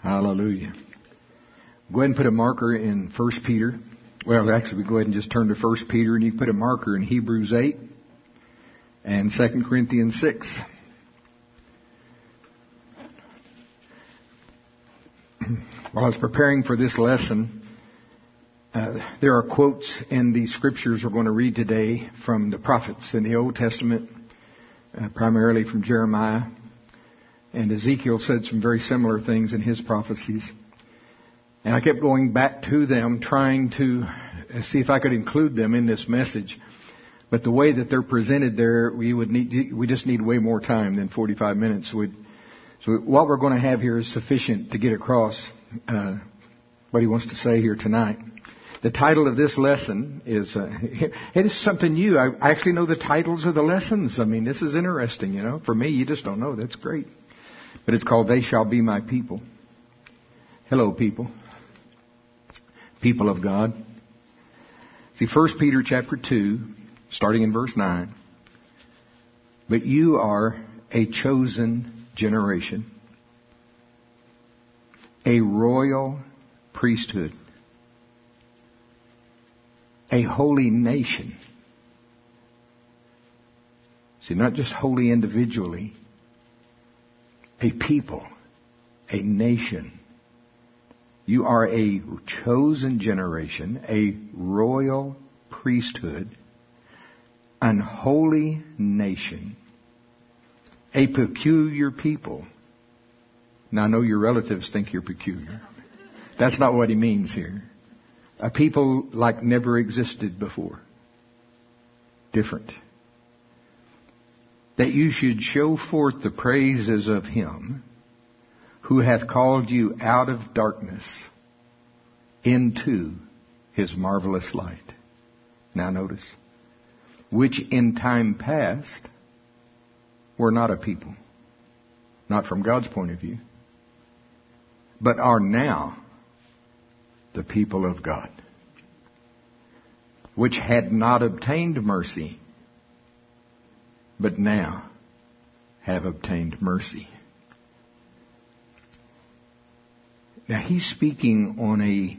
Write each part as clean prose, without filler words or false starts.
Hallelujah. Go ahead and put a marker in 1 Peter. Well, actually, we go ahead and just turn to 1 Peter, and you can put a marker in Hebrews 8 and 2 Corinthians 6. While I was preparing for this lesson, there are quotes in the scriptures we're going to read today from the prophets in the Old Testament, primarily from Jeremiah. And Ezekiel said some very similar things in his prophecies. And I kept going back to them, trying to see if I could include them in this message. But the way that they're presented there, we just need way more time than 45 minutes. So what we're going to have here is sufficient to get across what he wants to say here tonight. The title of this lesson is, it is something new. I actually know the titles of the lessons. I mean, this is interesting, you know. For me, you just don't know. That's great. But it's called, They Shall Be My People. Hello, people. People of God. See, 1 Peter chapter 2, starting in verse 9. But you are a chosen generation, a royal priesthood, a holy nation. See, not just holy individually, a people, a nation. You are a chosen generation, a royal priesthood, an holy nation, a peculiar people. Now, I know your relatives think you're peculiar. That's not what he means here. A people like never existed before. Different. That you should show forth the praises of Him who hath called you out of darkness into His marvelous light. Now notice, which in time past were not a people, not from God's point of view, but are now the people of God, which had not obtained mercy, but now have obtained mercy. Now he's speaking on a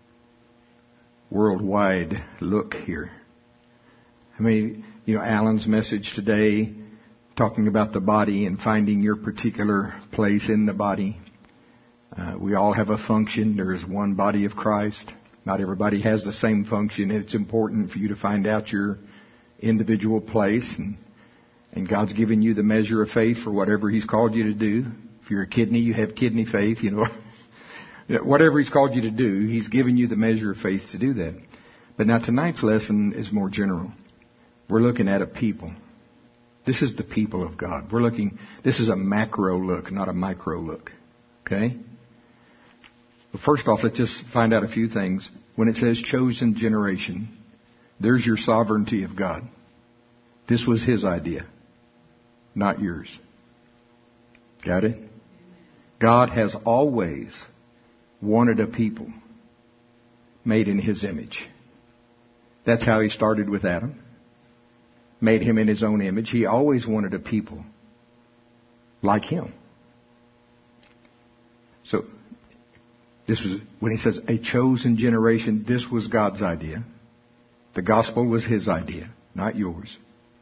worldwide look here. I mean, you know, Alan's message today, talking about the body and finding your particular place in the body. We all have a function. There's one body of Christ. Not everybody has the same function. It's important for you to find out your individual place, and God's given you the measure of faith for whatever He's called you to do. If you're a kidney, you have kidney faith, you know. Whatever He's called you to do, He's given you the measure of faith to do that. But now tonight's lesson is more general. We're looking at a people. This is the people of God. This is a macro look, not a micro look. Okay? Well, first off, let's just find out a few things. When it says chosen generation, there's your sovereignty of God. This was His idea, not yours. Got it? God has always wanted a people made in His image. That's how He started with Adam. Made him in His own image. He always wanted a people like Him. So, this was, when He says a chosen generation, this was God's idea. The gospel was His idea, not yours.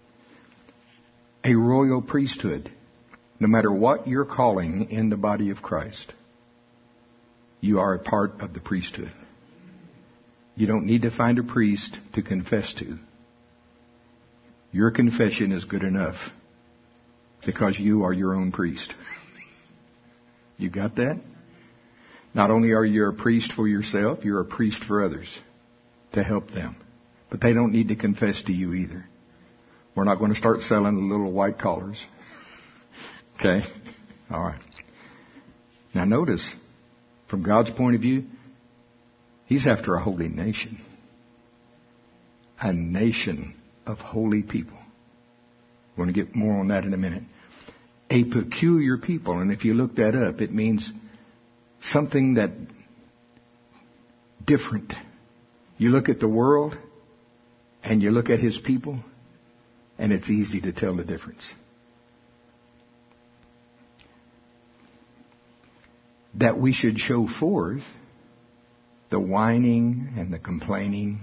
A royal priesthood. No matter what your calling in the body of Christ, you are a part of the priesthood. You don't need to find a priest to confess to. Your confession is good enough because you are your own priest. You got that? Not only are you a priest for yourself, you're a priest for others to help them. But they don't need to confess to you either. We're not going to start selling the little white collars. Okay? All right. Now notice, from God's point of view, He's after a holy nation. A nation of holy people. We're going to get more on that in a minute. A peculiar people, and if you look that up, it means something that different. You look at the world, and you look at His people, and it's easy to tell the difference. that we should show forth the whining and the complaining.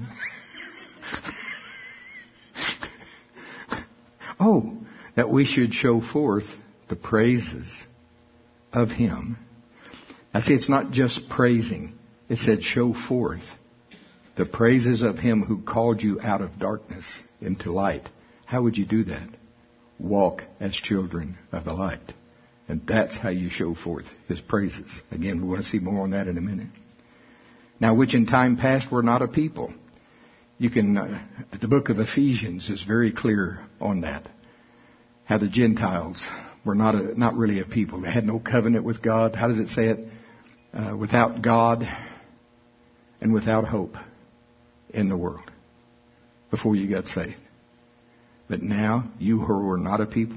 Oh, that we should show forth the praises of Him. Now see, it's not just praising. It said show forth the praises of Him who called you out of darkness into light. How would you do that? Walk as children of the light. And that's how you show forth His praises. Again, we want to see more on that in a minute. Now, which in time past were not a people. You can, the book of Ephesians is very clear on that. How the Gentiles were not really a people. They had no covenant with God. How does it say it? Without God and without hope in the world before you got saved. But now, you who were not a people,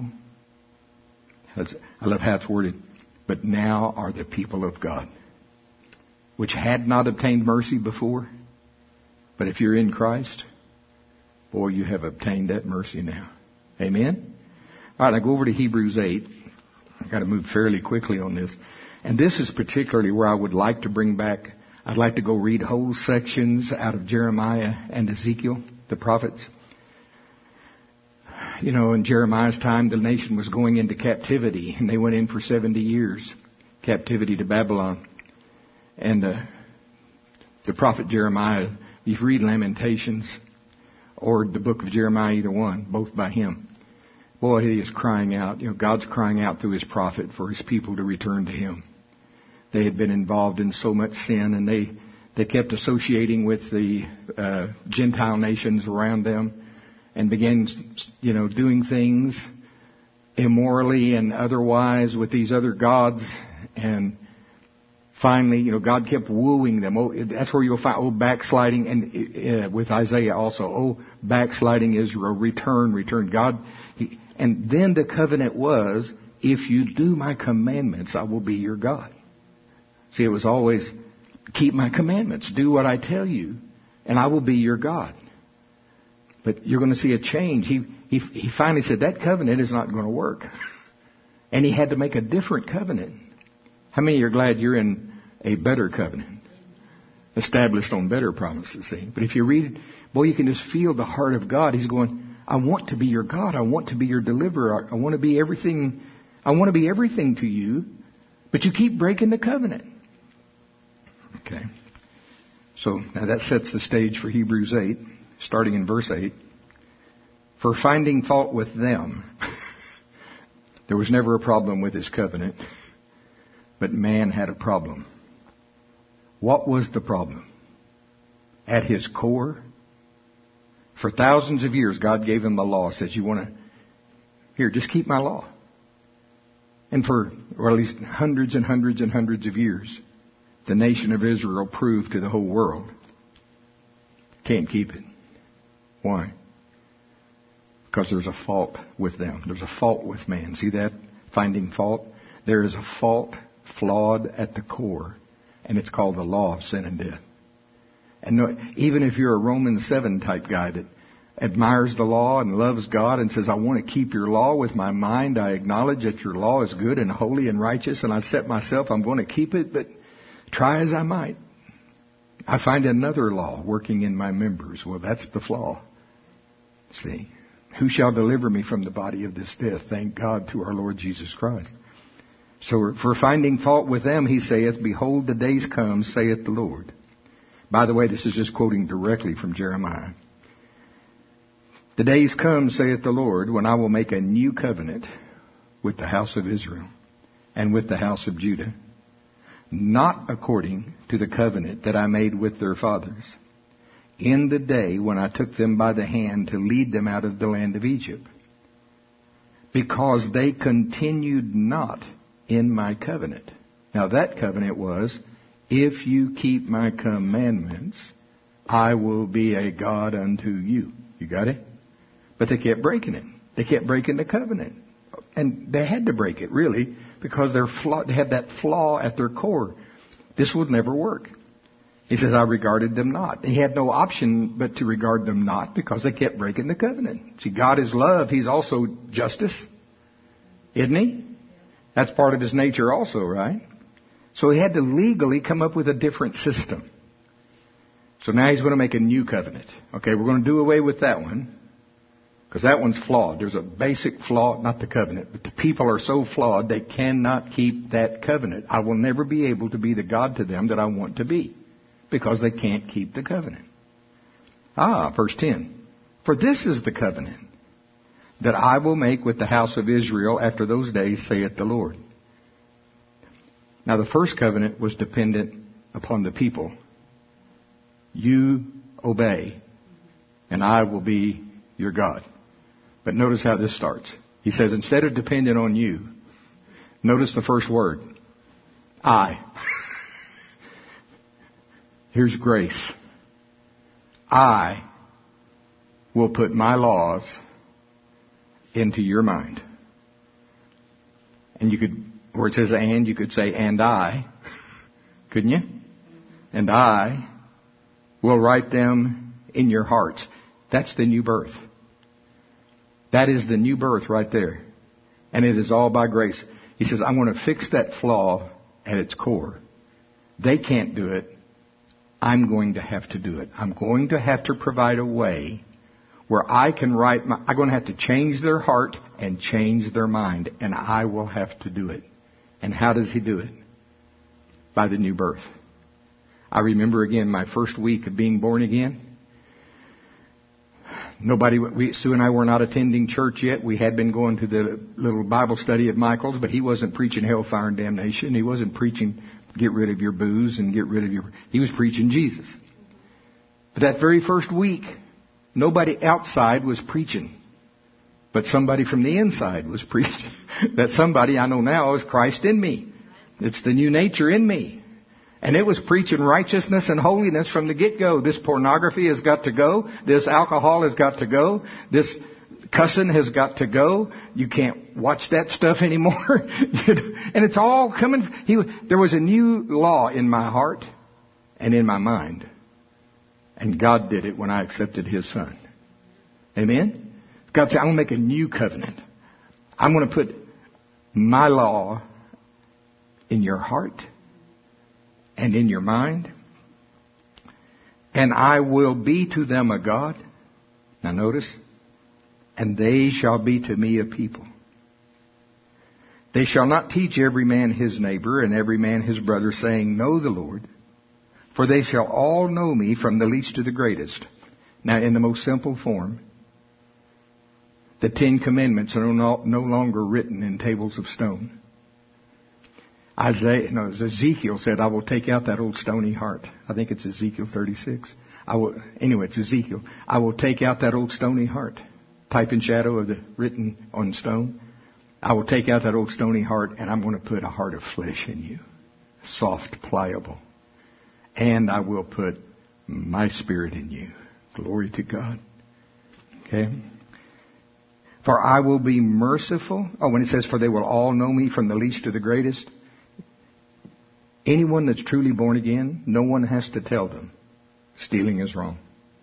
I love how it's worded, but now are the people of God, which had not obtained mercy before. But if you're in Christ, boy, you have obtained that mercy now. Amen? All right, I go over to Hebrews 8. I've got to move fairly quickly on this. And this is particularly where I would like to bring back, I'd like to go read whole sections out of Jeremiah and Ezekiel, the prophets. You know, in Jeremiah's time, the nation was going into captivity, and they went in for 70 years, captivity to Babylon. And the prophet Jeremiah, if you read Lamentations or the book of Jeremiah, either one, both by him, boy, he is crying out. You know, God's crying out through His prophet for His people to return to Him. They had been involved in so much sin, and they kept associating with the Gentile nations around them, and began, you know, doing things immorally and otherwise with these other gods. And finally, you know, God kept wooing them. Oh, that's where you'll find, backsliding. And with Isaiah also, backsliding Israel, return. God, and then the covenant was, if you do my commandments, I will be your God. See, it was always, keep my commandments, do what I tell you, and I will be your God. But you're going to see a change. He finally said that covenant is not going to work. And He had to make a different covenant. How many are glad you're in a better covenant? Established on better promises, see? But if you read it, boy, you can just feel the heart of God. He's going, I want to be your God. I want to be your deliverer. I want to be everything. I want to be everything to you. But you keep breaking the covenant. Okay. So now that sets the stage for Hebrews 8. Starting in verse 8, for finding fault with them. There was never a problem with His covenant, but man had a problem. What was the problem? At his core, for thousands of years, God gave him the law. Says, you want to, here, just keep my law. And for, or at least hundreds and hundreds and hundreds of years, the nation of Israel proved to the whole world, can't keep it. Why? Because there's a fault with them. There's a fault with man. See that? Finding fault. There is a fault flawed at the core, and it's called the law of sin and death. And no, even if you're a Romans 7 type guy that admires the law and loves God and says, I want to keep your law with my mind, I acknowledge that your law is good and holy and righteous, and I set myself, I'm going to keep it, but try as I might, I find another law working in my members. Well, that's the flaw. See, who shall deliver me from the body of this death? Thank God through our Lord Jesus Christ. So for finding fault with them, He saith, behold, the days come, saith the Lord. By the way, this is just quoting directly from Jeremiah. The days come, saith the Lord, when I will make a new covenant with the house of Israel and with the house of Judah, not according to the covenant that I made with their fathers, in the day when I took them by the hand to lead them out of the land of Egypt, because they continued not in my covenant. Now that covenant was, if you keep my commandments, I will be a God unto you. You got it? But they kept breaking it. They kept breaking the covenant. And they had to break it, really, because they had that flaw at their core. This would never work. He says, I regarded them not. He had no option but to regard them not because they kept breaking the covenant. See, God is love. He's also justice. Isn't He? That's part of His nature also, right? So he had to legally come up with a different system. So now he's going to make a new covenant. Okay, we're going to do away with that one, because that one's flawed. There's a basic flaw, not the covenant, but the people are so flawed they cannot keep that covenant. I will never be able to be the God to them that I want to be, because they can't keep the covenant. Verse 10. For this is the covenant that I will make with the house of Israel after those days, saith the Lord. Now the first covenant was dependent upon the people. You obey, and I will be your God. But notice how this starts. He says, instead of dependent on you, notice the first word. I. Here's grace. I will put my laws into your mind. And you could, where it says and, you could say, and I. Couldn't you? And I will write them in your hearts. That's the new birth. That is the new birth right there. And it is all by grace. He says, I'm going to fix that flaw at its core. They can't do it. I'm going to have to do it. I'm going to have to provide a way where I can I'm going to have to change their heart and change their mind. And I will have to do it. And how does he do it? By the new birth. I remember again my first week of being born again. Sue and I were not attending church yet. We had been going to the little Bible study of Michael's, but he wasn't preaching hellfire and damnation. He wasn't preaching get rid of your booze and he was preaching Jesus. But that very first week, nobody outside was preaching, but somebody from the inside was preaching. That somebody I know now is Christ in me. It's the new nature in me. And it was preaching righteousness and holiness from the get-go. This pornography has got to go. This alcohol has got to go. This cussing has got to go. You can't watch that stuff anymore. And it's all coming. There was a new law in my heart and in my mind. And God did it when I accepted His Son. Amen? God said, I'm going to make a new covenant. I'm going to put my law in your heart and in your mind. And I will be to them a God. Now notice. And they shall be to me a people. They shall not teach every man his neighbor and every man his brother, saying, Know the Lord. For they shall all know me, from the least to the greatest. Now in the most simple form, the 10 Commandments are no longer written in tables of stone. Ezekiel said, I will take out that old stony heart. I think it's Ezekiel 36. It's Ezekiel. I will take out that old stony heart. Type and shadow of the written on stone. I will take out that old stony heart, and I'm going to put a heart of flesh in you. Soft, pliable. And I will put my spirit in you. Glory to God. Okay. For I will be merciful. When it says, for they will all know me, from the least to the greatest. Anyone that's truly born again, no one has to tell them stealing is wrong.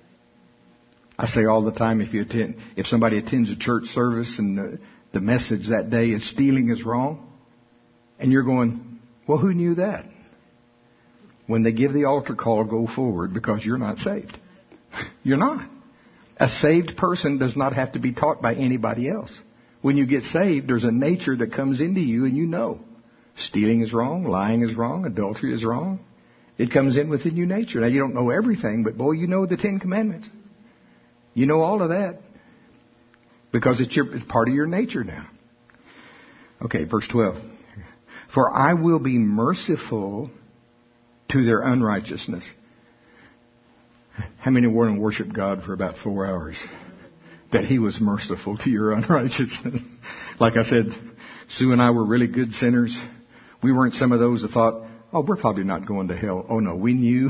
I say all the time, if somebody attends a church service and the message that day is stealing is wrong, and you're going, well, who knew that? When they give the altar call, go forward, because you're not saved. You're not. A saved person does not have to be taught by anybody else. When you get saved, there's a nature that comes into you, and you know. Stealing is wrong, lying is wrong, adultery is wrong. It comes in with the new nature. Now, you don't know everything, but boy, you know the 10 Commandments. You know all of that. Because it's part of your nature now. Okay, verse 12. For I will be merciful to their unrighteousness. How many were and worship God for about 4 hours? That He was merciful to your unrighteousness. Like I said, Sue and I were really good sinners. We weren't some of those that thought, we're probably not going to hell. Oh no, we knew.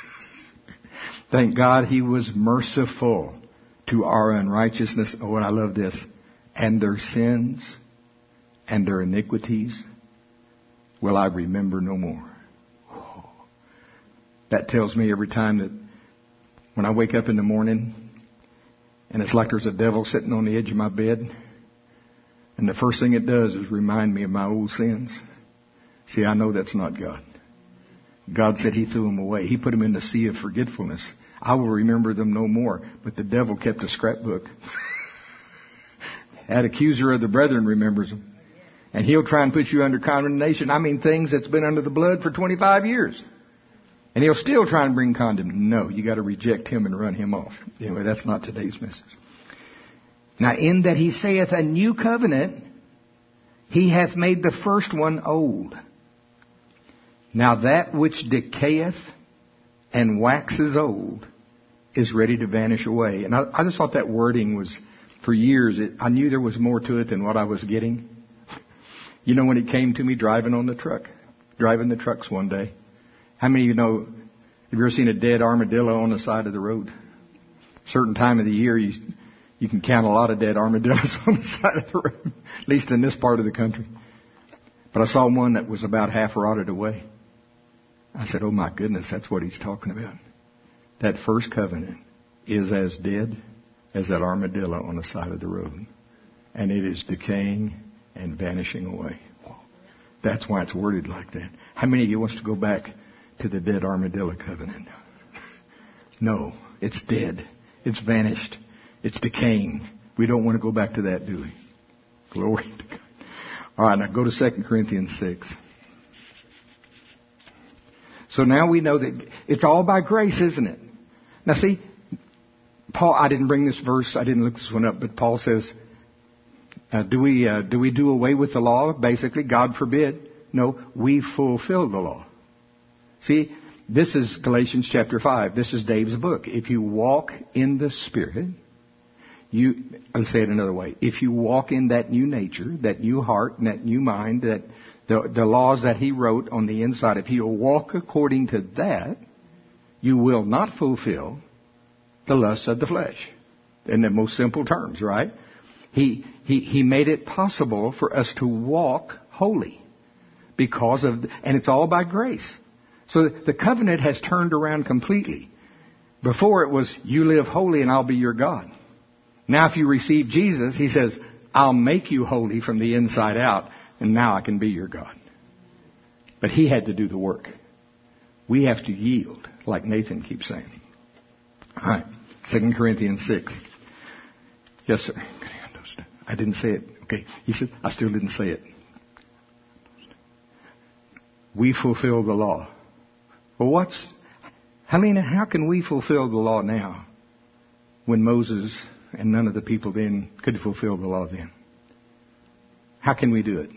Thank God He was merciful to our unrighteousness. Oh, and I love this. And their sins and their iniquities will I remember no more. Oh. That tells me every time that when I wake up in the morning and it's like there's a devil sitting on the edge of my bed, and the first thing it does is remind me of my old sins. See, I know that's not God. God said He threw them away. He put them in the sea of forgetfulness. I will remember them no more. But the devil kept a scrapbook. That accuser of the brethren remembers them. And he'll try and put you under condemnation. I mean, things that's been under the blood for 25 years. And he'll still try and bring condemnation. No, you got to reject him and run him off. Anyway, that's not today's message. Now, in that He saith a new covenant, He hath made the first one old. Now that which decayeth and waxes old is ready to vanish away. And I just thought that wording was, for years, I knew there was more to it than what I was getting. You know, when it came to me driving the trucks one day. How many of you know, have you ever seen a dead armadillo on the side of the road? Certain time of the year, you can count a lot of dead armadillos on the side of the road, at least in this part of the country. But I saw one that was about half rotted away. I said, oh my goodness, that's what He's talking about. That first covenant is as dead as that armadillo on the side of the road. And it is decaying and vanishing away. That's why it's worded like that. How many of you wants to go back to the dead armadillo covenant? No, it's dead. It's vanished. It's decaying. We don't want to go back to that, do we? Glory to God. All right, now go to 2 Corinthians 6. So now we know that it's all by grace, isn't it? Now see, Paul, I didn't bring this verse, I didn't look this one up, but Paul says, do we do away with the law? Basically, God forbid. No, we fulfill the law. See, this is Galatians chapter 5. This is Dave's book. If you walk in the Spirit, I'll say it another way. If you walk in that new nature, that new heart, and that new mind, that the laws that He wrote on the inside, if you walk according to that, you will not fulfill the lusts of the flesh. In the most simple terms, right? He made it possible for us to walk holy because of, and it's all by grace. So the covenant has turned around completely. Before it was, you live holy and I'll be your God. Now if you receive Jesus, He says, I'll make you holy from the inside out, and now I can be your God. But He had to do the work. We have to yield, like Nathan keeps saying. All right, 2 Corinthians 6. Yes, sir. I didn't say it. Okay. He said, I still didn't say it. We fulfill the law. Well, Helena, how can we fulfill the law now when Moses and none of the people then could fulfill the law then? How can we do it?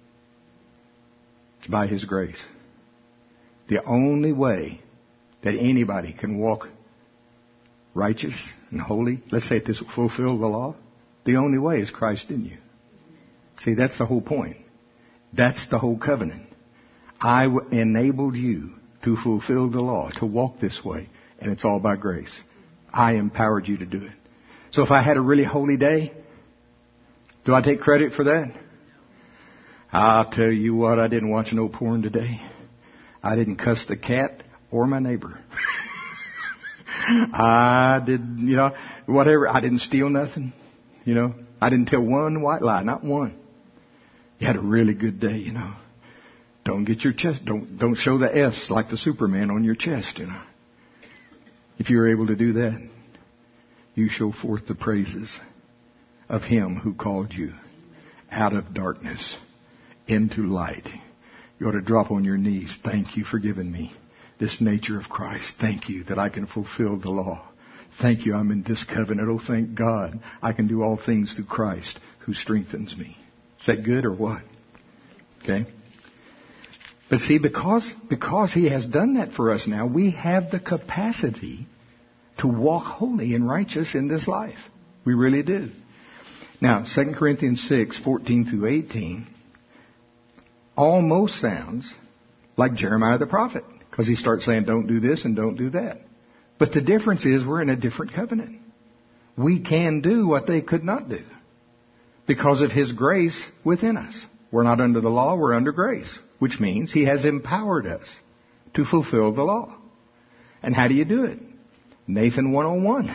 It's by His grace. The only way that anybody can walk righteous and holy, let's say to fulfill the law, the only way is Christ in you. See, that's the whole point. That's the whole covenant. I enabled you to fulfill the law, to walk this way, and it's all by grace. I empowered you to do it. So if I had a really holy day, do I take credit for that? I'll tell you what, I didn't watch no porn today. I didn't cuss the cat or my neighbor. I did, whatever. I didn't steal nothing. I didn't tell one white lie, not one. You had a really good day, Don't get your chest, don't show the S like the Superman on your chest, If you're able to do that, you show forth the praises of Him who called you out of darkness into light. You ought to drop on your knees. Thank you for giving me this nature of Christ. Thank you that I can fulfill the law. Thank you, I'm in this covenant. Oh, thank God, I can do all things through Christ who strengthens me. Is that good or what? Okay. But see, because He has done that for us now, we have the capacity to walk holy and righteous in this life. We really do. Now, 2 Corinthians 6, 14 through 18, almost sounds like Jeremiah the prophet, because he starts saying, don't do this and don't do that. But the difference is we're in a different covenant. We can do what they could not do because of His grace within us. We're not under the law, we're under grace, which means He has empowered us to fulfill the law. And how do you do it? Nathan 101.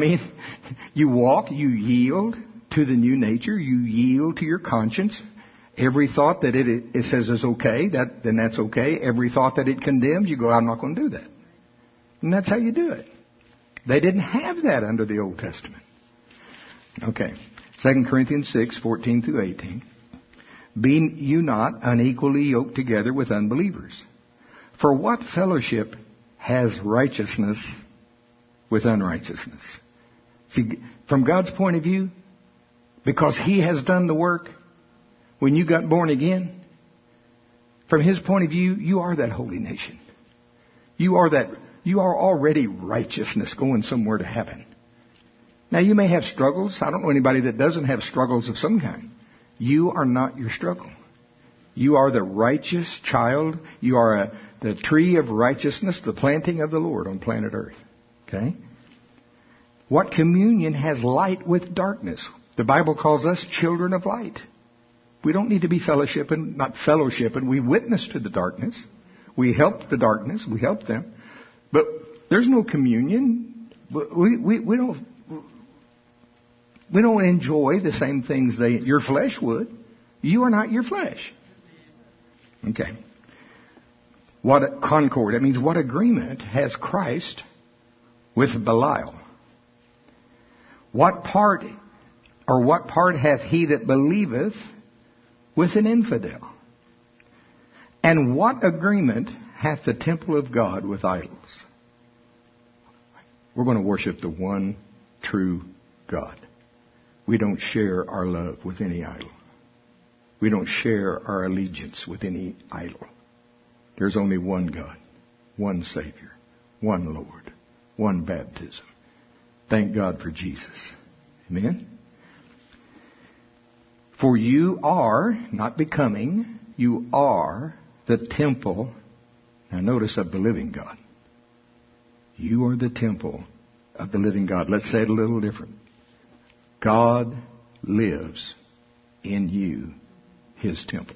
You walk, you yield to the new nature, you yield to your conscience, Every thought that it says is okay, then that's okay. Every thought that it condemns, you go, I'm not going to do that. And that's how you do it. They didn't have that under the Old Testament. Okay. 2 Corinthians 6:14 through 18. Be you not unequally yoked together with unbelievers. For what fellowship has righteousness with unrighteousness? See, from God's point of view, because He has done the work when you got born again, from His point of view, you are that holy nation. You are already righteousness going somewhere to heaven. Now you may have struggles. I don't know anybody that doesn't have struggles of some kind. You are not your struggle. You are the righteous child. You are the tree of righteousness, the planting of the Lord on planet Earth. Okay? What communion has light with darkness? The Bible calls us children of light. We don't need to be not fellowshipping. We witness to the darkness. We help the darkness. We help them. But there's no communion. We don't enjoy the same things your flesh would. You are not your flesh. Okay. What a concord. That means what agreement has Christ with Belial? What part hath he that believeth with an infidel? And what agreement hath the temple of God with idols? We're going to worship the one true God. We don't share our love with any idol. We don't share our allegiance with any idol. There's only one God, one Savior, one Lord, one baptism. Thank God for Jesus. Amen? For you are, not becoming, you are the temple, now notice, of the living God. You are the temple of the living God. Let's say it a little different. God lives in you, His temple.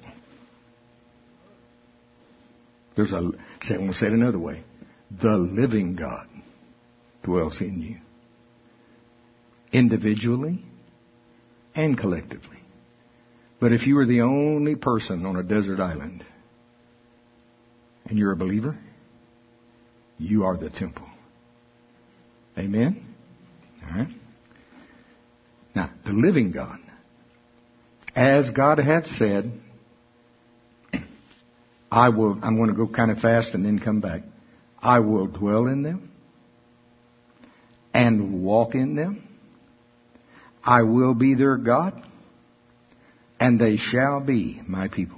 I'm going to say it another way. The living God dwells in you. Individually and collectively. But if you were the only person on a desert island and you're a believer, you are the temple. Amen? All right. Now, the living God, as God hath said, I'm going to go kind of fast and then come back. I will dwell in them and walk in them. I will be their God, and they shall be my people.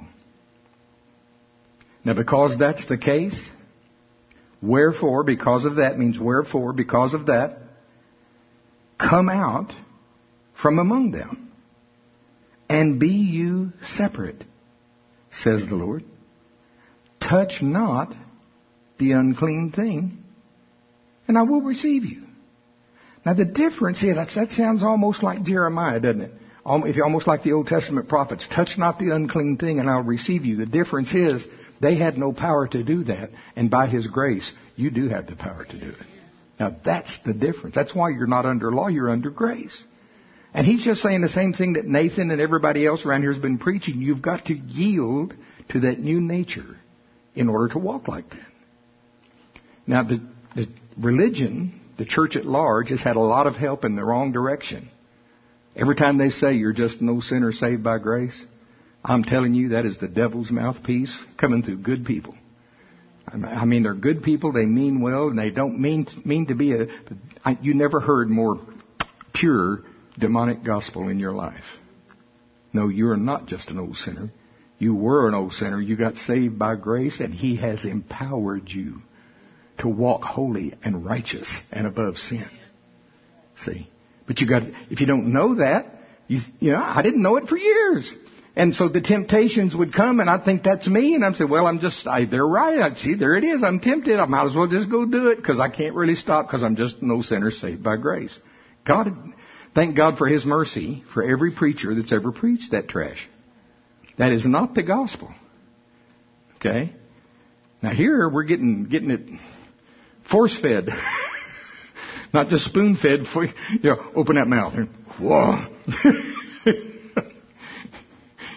Now, because that's the case, wherefore, because of that means wherefore, because of that, come out from among them, and be you separate, says the Lord. Touch not the unclean thing, and I will receive you. Now the difference here, that sounds almost like Jeremiah, doesn't it? Almost like the Old Testament prophets. Touch not the unclean thing, and I'll receive you. The difference is they had no power to do that, and by His grace, you do have the power to do it. Now that's the difference. That's why you're not under law, you're under grace. And He's just saying the same thing that Nathan and everybody else around here has been preaching. You've got to yield to that new nature in order to walk like that. Now, the religion, the church at large, has had a lot of help in the wrong direction. Every time they say you're just no sinner saved by grace, I'm telling you that is the devil's mouthpiece coming through good people. I mean, they're good people, they mean well, and they don't mean to be you never heard more pure demonic gospel in your life. No, you're not just an old sinner. You were an old sinner. You got saved by grace, and He has empowered you to walk holy and righteous and above sin. See? But if you don't know that, I didn't know it for years. And so the temptations would come, and I'd think that's me, and I'd say, well, they're right. I'd see, there it is. I'm tempted. I might as well just go do it, because I can't really stop, because I'm just no sinner saved by grace. Thank God for His mercy for every preacher that's ever preached that trash. That is not the gospel. Okay? Now here we're getting it force-fed. Not just spoon-fed. Open that mouth. And, whoa.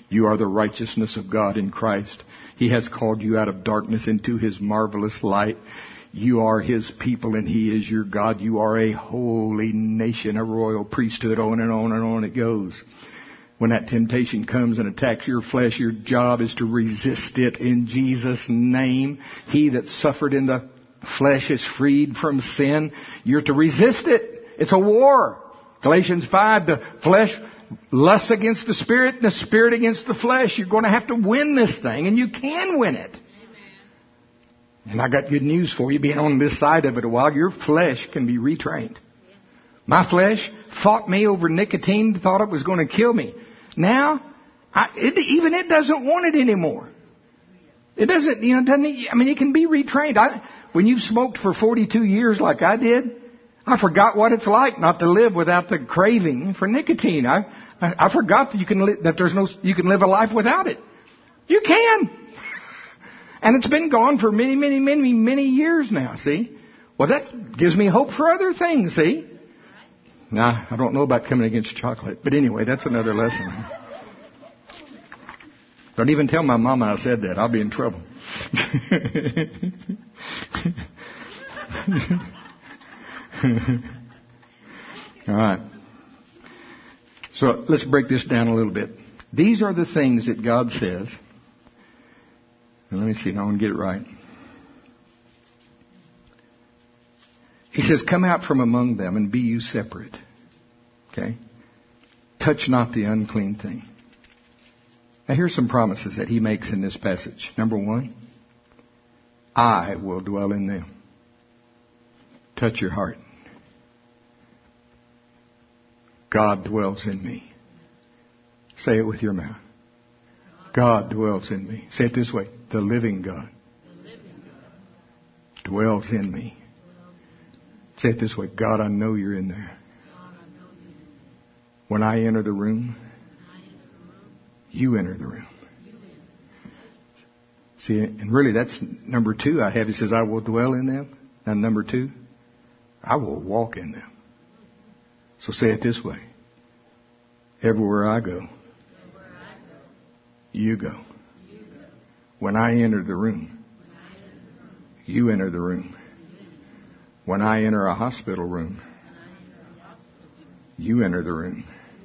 You are the righteousness of God in Christ. He has called you out of darkness into His marvelous light. You are His people and He is your God. You are a holy nation, a royal priesthood, on and on and on it goes. When that temptation comes and attacks your flesh, your job is to resist it in Jesus' name. He that suffered in the flesh is freed from sin. You're to resist it. It's a war. Galatians 5, the flesh lusts against the Spirit and the Spirit against the flesh. You're going to have to win this thing, and you can win it. And I got good news for you. Being on this side of it a while, your flesh can be retrained. My flesh fought me over nicotine, thought it was going to kill me. Now, it doesn't want it anymore. It doesn't, it can be retrained. When you've smoked for 42 years like I did, I forgot what it's like not to live without the craving for nicotine. I forgot that you can live a life without it. You can. And it's been gone for many, many, many, many years now, see? Well, that gives me hope for other things, see? Now, I don't know about coming against chocolate, but anyway, that's another lesson. Don't even tell my mama I said that. I'll be in trouble. All right. So let's break this down a little bit. These are the things that God says. Let me see if I want to get it right. He says, come out from among them and be you separate. Okay? Touch not the unclean thing. Now here's some promises that He makes in this passage. Number 1, I will dwell in them. Touch your heart. God dwells in me. Say it with your mouth. God dwells in me. Say it this way. The living God dwells in me. Say it this way. God, I know you're in there. When I enter the room, you enter the room. See, and really that's number 2 I have. He says, I will dwell in them. And number 2, I will walk in them. So say it this way. Everywhere I go, you go. When I enter the room, you enter the room. When I enter a hospital room, you enter the room.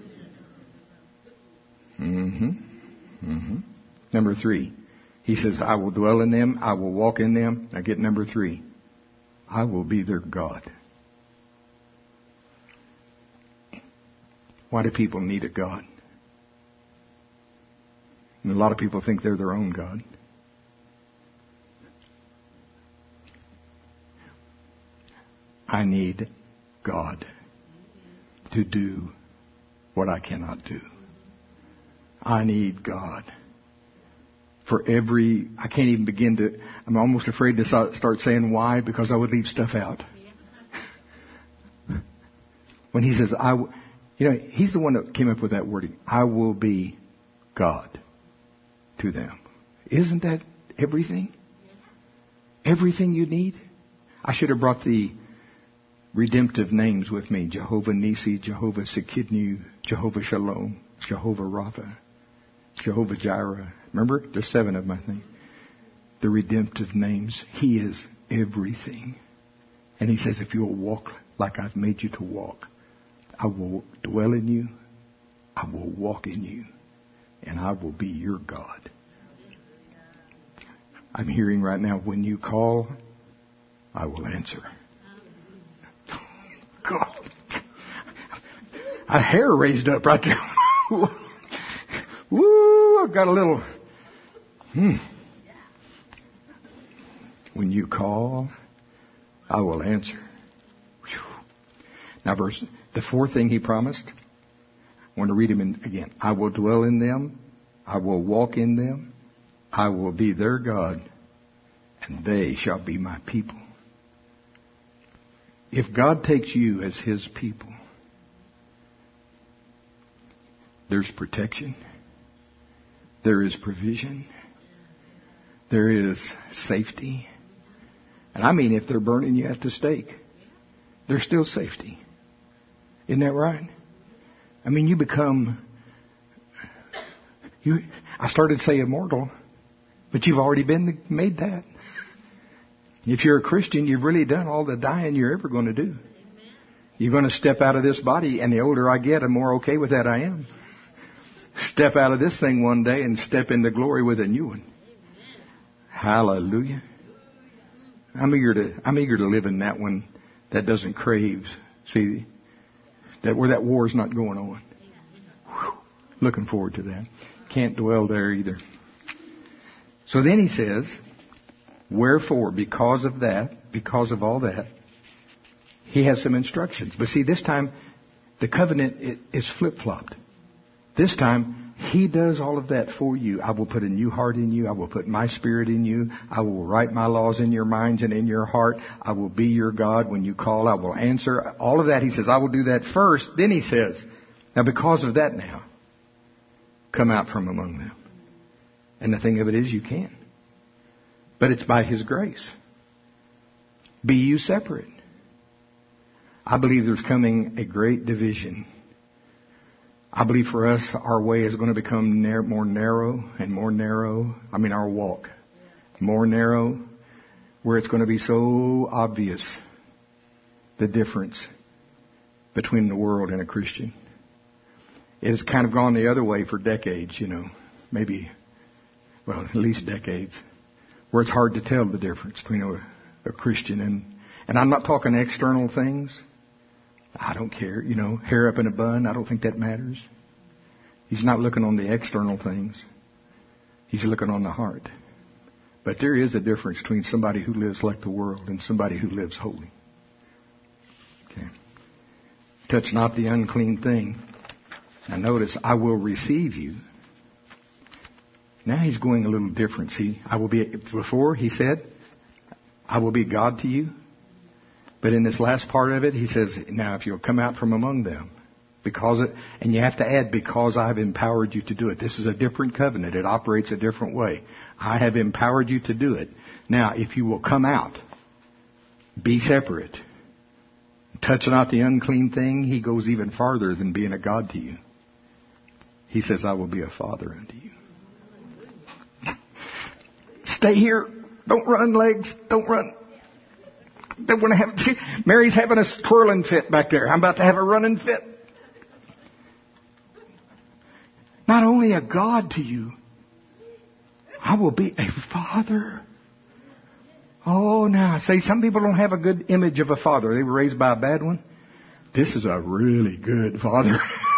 Number 3, He says, I will dwell in them, I will walk in them. Now get number 3. I will be their God. Why do people need a God? And a lot of people think they're their own God. I need God to do what I cannot do. I need God. I can't even begin to, I'm almost afraid to start saying why, because I would leave stuff out. When He says, He's the one that came up with that wording. I will be God to them. Isn't that everything? Everything you need? I should have brought the redemptive names with me. Jehovah Nissi, Jehovah Sekidnu, Jehovah Shalom, Jehovah Rapha, Jehovah Jireh. Remember? There's 7 of them, I think. The redemptive names. He is everything. And He says, if you'll walk like I've made you to walk, I will dwell in you, I will walk in you, and I will be your God. I'm hearing right now, when you call, I will answer. God. A hair raised up right there. Woo, I've got a little. When you call, I will answer. Now, the 4th thing He promised, I want to read him again. I will dwell in them. I will walk in them. I will be their God, and they shall be my people. If God takes you as His people, there's protection. There is provision. There is safety. And I mean, if they're burning you at the stake, there's still safety. Isn't that right? I mean, you I started to say immortal, but you've already been made that. If you're a Christian, you've really done all the dying you're ever going to do. You're going to step out of this body, and the older I get, the more okay with that I am. Step out of this thing one day and step into glory with a new one. Hallelujah. I'm eager to live in that one that doesn't crave. See, that where that war's not going on. Whew. Looking forward to that. Can't dwell there either. So then he says, wherefore, because of that, because of all that, he has some instructions. But see, this time, the covenant is flip-flopped. This time, he does all of that for you. I will put a new heart in you. I will put my spirit in you. I will write my laws in your minds and in your heart. I will be your God. When you call, I will answer. All of that, he says, I will do that first. Then he says, now because of that now, come out from among them. And the thing of it is, you can. But it's by his grace. Be you separate. I believe there's coming a great division. I believe for us, our way is going to become more narrow and more narrow. I mean, our walk. More narrow, where it's going to be so obvious the difference between the world and a Christian. It has kind of gone the other way for decades, maybe, well, at least decades, where it's hard to tell the difference between a Christian and I'm not talking external things. I don't care, hair up in a bun. I don't think that matters. He's not looking on the external things. He's looking on the heart. But there is a difference between somebody who lives like the world and somebody who lives holy. Okay. Touch not the unclean thing. Now notice, I will receive you. Now he's going a little different. See, before he said, I will be God to you. But in this last part of it, he says, now if you'll come out from among them, and you have to add, because I've empowered you to do it. This is a different covenant. It operates a different way. I have empowered you to do it. Now, if you will come out, be separate, touch not the unclean thing, he goes even farther than being a God to you. He says, I will be a father unto you. Stay here. Don't run, legs. Don't run. Don't want to have. See, Mary's having a twirling fit back there. I'm about to have a running fit. Not only a God to you, I will be a father. Oh, now, see, some people don't have a good image of a father. They were raised by a bad one. This is a really good father.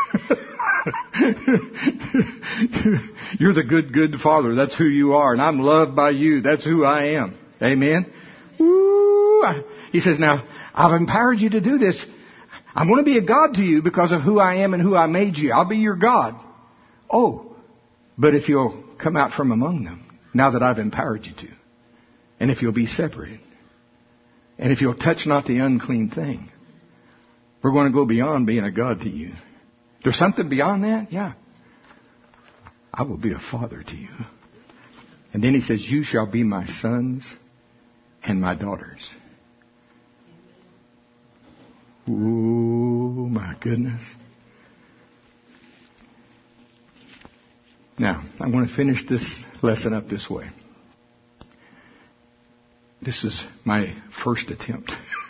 You're the good father. That's who you are. And I'm loved by you. That's who I am. Amen. He says, now, I've empowered you to do this. I'm going to be a God to you because of who I am and who I made you. I'll be your God. Oh, but if you'll come out from among them, now that I've empowered you to, and if you'll be separate, and if you'll touch not the unclean thing, we're going to go beyond being a God to you. There's something beyond that? Yeah. I will be a father to you. And then he says, you shall be my sons and my daughters. Oh, my goodness. Now, I'm going to finish this lesson up this way. This is my first attempt.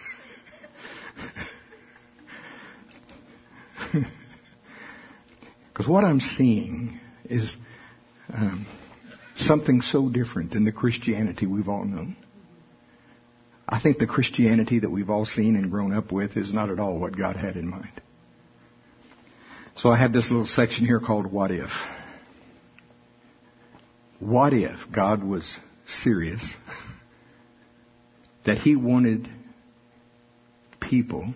Because what I'm seeing is something so different than the Christianity we've all known. I think the Christianity that we've all seen and grown up with is not at all what God had in mind. So I have this little section here called What If? What if God was serious that He wanted people,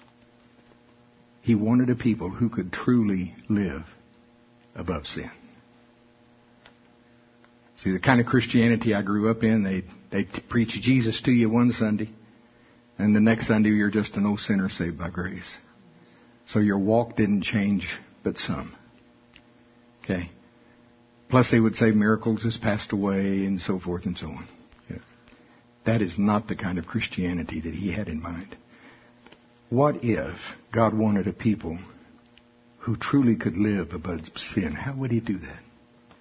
He wanted a people who could truly live above sin? See, the kind of Christianity I grew up in, they preach Jesus to you one Sunday, and the next Sunday you're just an old sinner saved by grace. So your walk didn't change, but some. Okay? Plus they would say miracles has passed away and so forth and so on. Yeah. That is not the kind of Christianity that He had in mind. What if God wanted a people who truly could live above sin? How would He do that?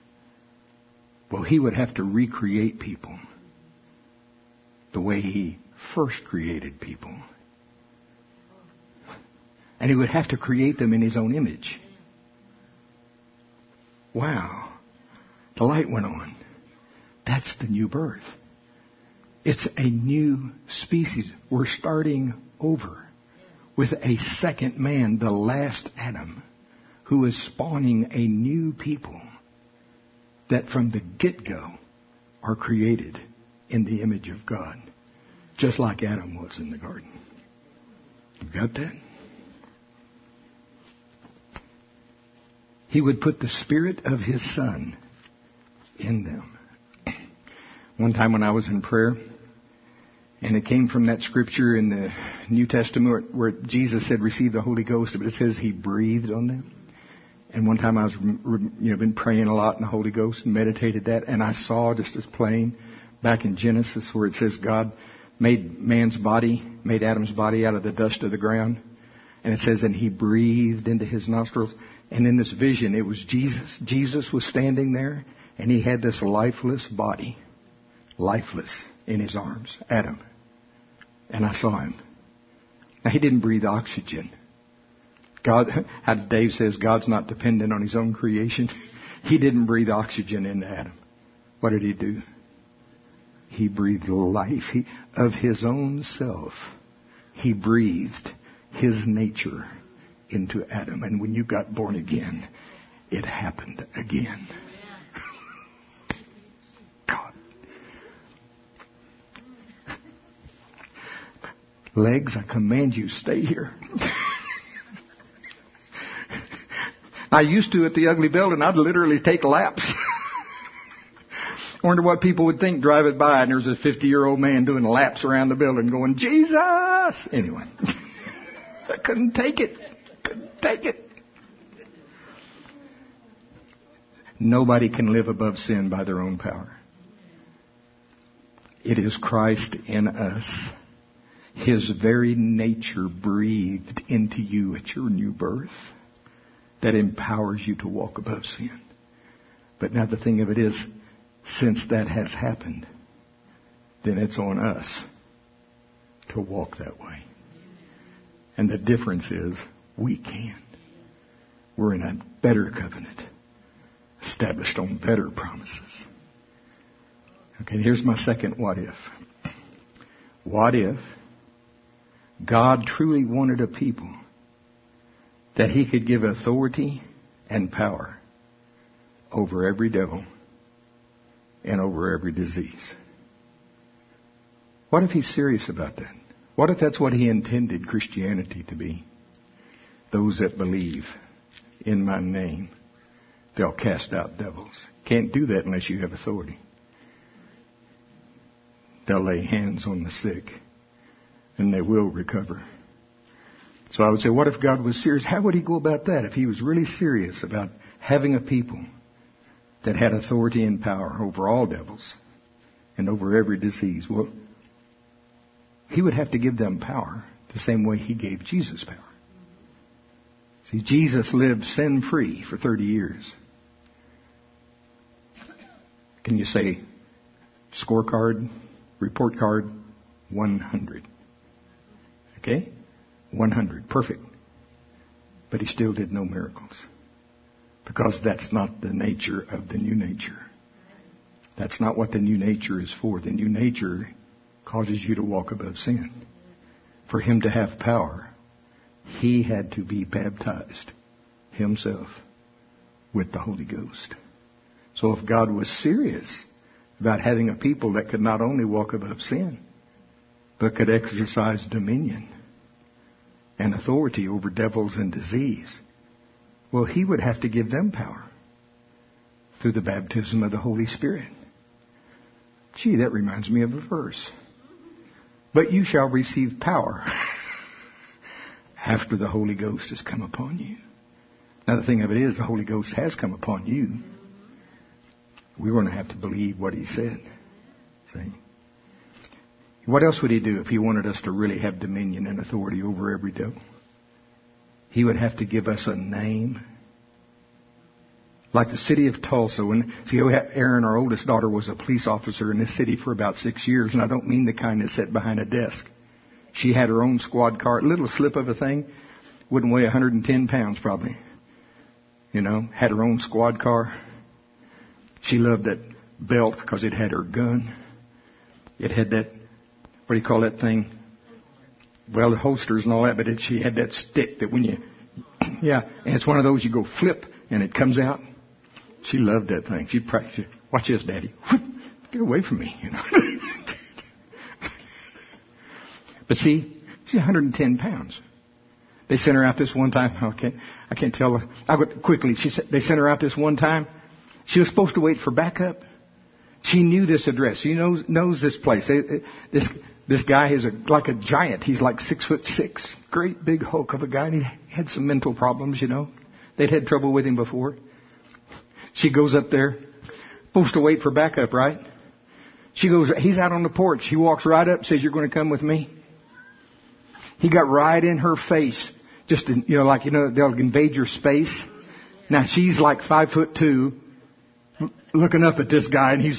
Well, He would have to recreate people the way He first created people. And He would have to create them in His own image. Wow. The light went on. That's the new birth. It's a new species. We're starting over with a second man, the last Adam, who is spawning a new people that from the get-go are created in the image of God, just like Adam was in the garden. You got that? He would put the Spirit of His Son in them. One time when I was in prayer, and it came from that scripture in the New Testament where Jesus said, receive the Holy Ghost, but it says He breathed on them. And one time I was, been praying a lot in the Holy Ghost and meditated that, and I saw just as plain back in Genesis where it says God made Adam's body out of the dust of the ground. And it says, and He breathed into his nostrils. And in this vision, it was Jesus. Jesus was standing there, and He had this lifeless body, lifeless in His arms, Adam. And I saw Him. Now, He didn't breathe oxygen. God, as Dave says, God's not dependent on His own creation. He didn't breathe oxygen into Adam. What did He do? He breathed life of His own self. He breathed His nature into Adam. And when you got born again, it happened again. God. Legs, I command you, stay here. I used to at the Ugly Building, I'd literally take laps. I wonder what people would think driving by and there's a 50-year-old man doing laps around the building going, Jesus! Anyway, I couldn't take it. Nobody can live above sin by their own power. It is Christ in us. His very nature breathed into you at your new birth that empowers you to walk above sin. But now the thing of it is, since that has happened, then it's on us to walk that way. And the difference is, we can. We're in a better covenant, established on better promises. Okay, here's my second what if. What if God truly wanted a people that He could give authority and power over every devil and over every disease? What if He's serious about that? What if that's what He intended Christianity to be? Those that believe in my name, they'll cast out devils. Can't do that unless you have authority. They'll lay hands on the sick, and they will recover. So I would say, what if God was serious? How would He go about that if He was really serious about having a people that had authority and power over all devils and over every disease? Well, He would have to give them power the same way He gave Jesus power. See, Jesus lived sin-free for 30 years. Can you say scorecard, report card, 100? Okay? 100. Perfect. But He still did no miracles. Because that's not the nature of the new nature. That's not what the new nature is for. The new nature causes you to walk above sin. For Him to have power, He had to be baptized Himself with the Holy Ghost. So if God was serious about having a people that could not only walk above sin, but could exercise dominion and authority over devils and disease, well, He would have to give them power through the baptism of the Holy Spirit. Gee, that reminds me of a verse. But you shall receive power after the Holy Ghost has come upon you. Now, the thing of it is, the Holy Ghost has come upon you. We're going to have to believe what He said. See? What else would He do if He wanted us to really have dominion and authority over every devil? He would have to give us a name Like the city of Tulsa. Erin, our oldest daughter, was a police officer in this city for about 6 years, and I don't mean the kind that sat behind a desk. She had her own squad car, little slip of a thing, wouldn't weigh 110 pounds probably. Had her own squad car. She loved that belt because it had her gun. It had that, what do you call that thing? Well, the holsters and all that, but she had that stick that when you, and it's one of those you go flip and it comes out. She loved that thing. She practiced. Watch this, Daddy. Get away from me, But see, she's 110 pounds. They sent her out this one time. I can't tell her. I'll go quickly. They sent her out this one time. She was supposed to wait for backup. She knew this address. She knows this place. This guy is like a giant. He's like 6'6", great big hulk of a guy. And he had some mental problems, They'd had trouble with him before. She goes up there, supposed to wait for backup, right? She goes, he's out on the porch. He walks right up, says, "You're going to come with me." He got right in her face. Just, they'll invade your space. Now she's like 5'2", looking up at this guy, and he's,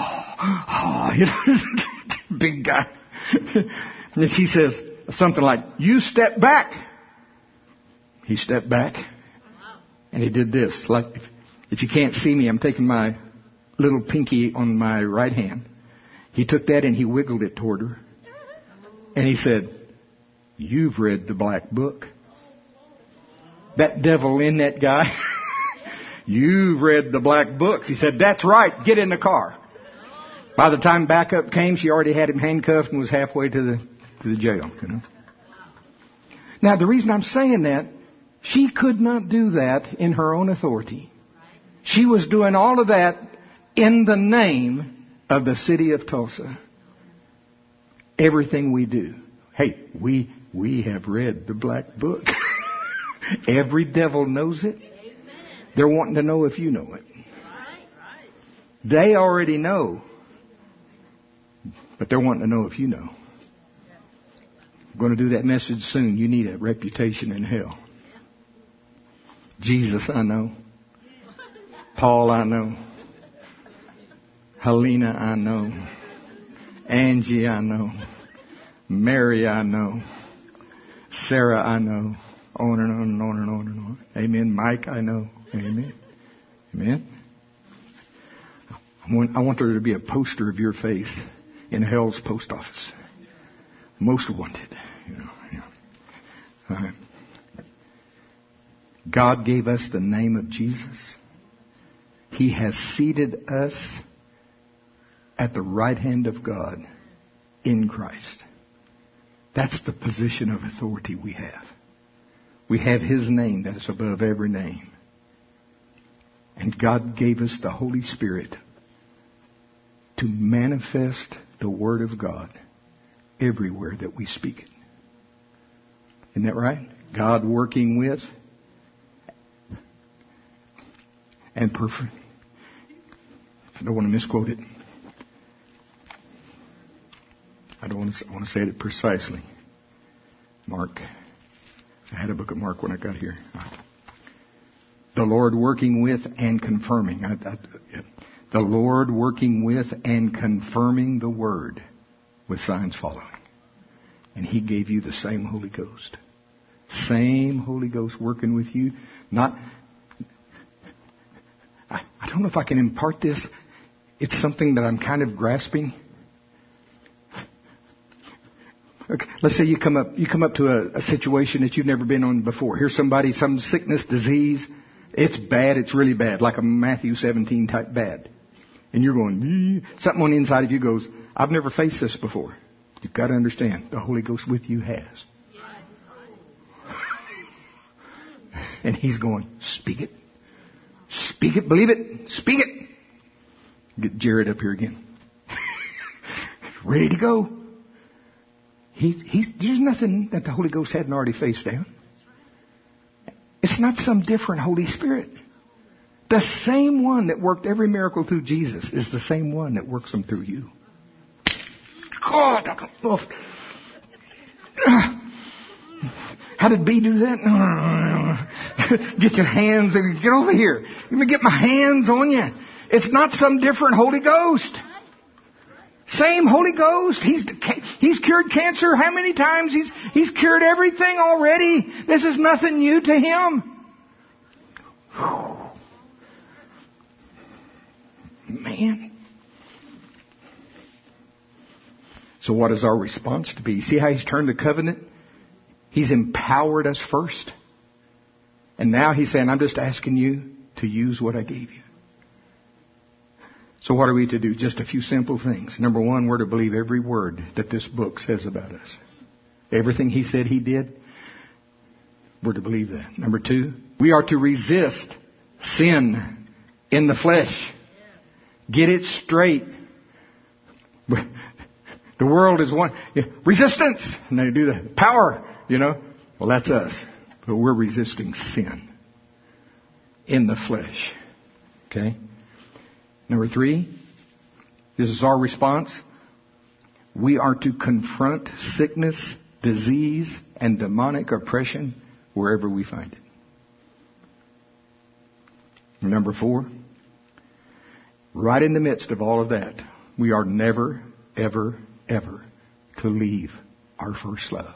big guy. And she says something like, "You step back." He stepped back, and he did this. Like, if you can't see me, I'm taking my little pinky on my right hand. He took that and he wiggled it toward her. And he said, "You've read the black book." That devil in that guy. "You've read the black books." He said, "That's right. Get in the car." By the time backup came, she already had him handcuffed and was halfway to the jail. Now, the reason I'm saying that, she could not do that in her own authority. She was doing all of that in the name of the city of Tulsa. Everything we do. Hey, we have read the black book. Every devil knows it. They're wanting to know if you know it. They already know. But they're wanting to know if you know. I'm going to do that message soon. You need a reputation in hell. Jesus, I know. Paul, I know. Helena, I know. Angie, I know. Mary, I know. Sarah, I know. On and on and on and on and on. Amen. Mike, I know. Amen. Amen. I want there to be a poster of your face in hell's post office. Most wanted. All right. God gave us the name of Jesus. He has seated us at the right hand of God in Christ. That's the position of authority we have. We have His name that is above every name. And God gave us the Holy Spirit to manifest the Word of God everywhere that we speak it. Isn't that right? God working with and perfect. I don't want to misquote it. I want to say it precisely. Mark. I had a book of Mark when I got here. The Lord working with and confirming. The Lord working with and confirming the Word with signs following. And He gave you the same Holy Ghost. Same Holy Ghost working with you. I don't know if I can impart this. It's something that I'm kind of grasping. Okay, let's say you come up to a situation that you've never been on before. Here's somebody, some sickness, disease. It's bad. It's really bad. Like a Matthew 17 type bad. And you're going, something on the inside of you goes, "I've never faced this before." You've got to understand, the Holy Ghost with you has. And He's going, "Speak it. Speak it. Believe it. Speak it." Get Jared up here again. Ready to go. There's nothing that the Holy Ghost hadn't already faced down. It's not some different Holy Spirit. The same one that worked every miracle through Jesus is the same one that works them through you. God, how did B do that? Get your hands and get over here. Let me get my hands on you. It's not some different Holy Ghost. Same Holy Ghost. He's cured cancer how many times? He's cured everything already. This is nothing new to Him. Whew. Man. So what is our response to be? See how He's turned the covenant? He's empowered us first. And now He's saying, I'm just asking you to use what I gave you. So what are we to do? Just a few simple things. Number one, we're to believe every word that this book says about us. Everything He said He did, we're to believe that. Number two, we are to resist sin in the flesh. Get it straight. The world is one. Resistance. And they do the power, Well, that's us. But we're resisting sin in the flesh. Okay? Number three, this is our response. We are to confront sickness, disease, and demonic oppression wherever we find it. Number four, right in the midst of all of that, we are never, ever, ever to leave our first love.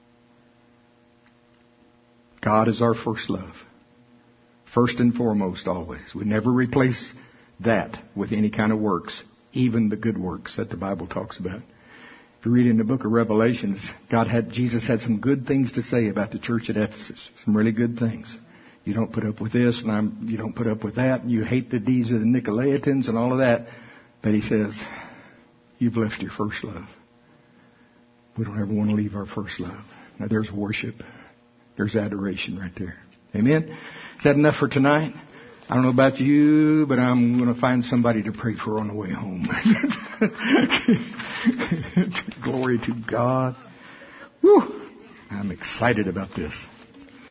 God is our first love. First and foremost always. We never replace that with any kind of works, even the good works that the Bible talks about. If you read in the book of Revelations, Jesus had some good things to say about the church at Ephesus. Some really good things. You don't put up with this, and you don't put up with that. And you hate the deeds of the Nicolaitans and all of that. But he says, you've left your first love. We don't ever want to leave our first love. Now there's worship. There's adoration right there. Amen? Is that enough for tonight? I don't know about you, but I'm going to find somebody to pray for on the way home. Glory to God. Whew. I'm excited about this.